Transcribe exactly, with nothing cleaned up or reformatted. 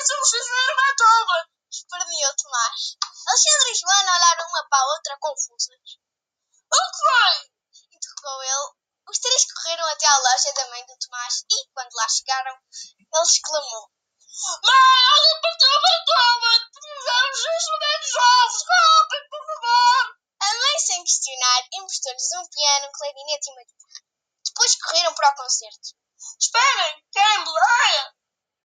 somos fazer Beethoven! Esperneou Tomás. Alexandre e Joana olharam uma para a outra confusas. O que foi? Interrogou ele. Os três correram até à loja da mãe do Tomás e, quando lá chegaram, ele exclamou: Mãe, alguém partiu a Beethoven! Precisamos de instrumentos novos! Rápido, por favor! A mãe, sem questionar, emprestou-lhes um piano, um clarinete e uma guitarra. Depois correram para o concerto. Esperem, querem boleia?